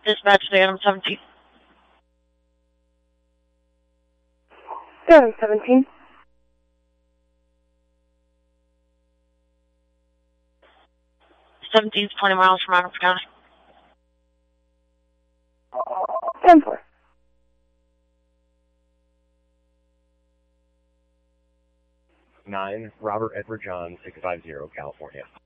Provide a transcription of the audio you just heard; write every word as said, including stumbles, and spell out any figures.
Dispatch to Adam seventeen. Adam seventeen. seventeen's twenty miles from Adams County. ten four. nine, Robert Edward John, six five zero, California.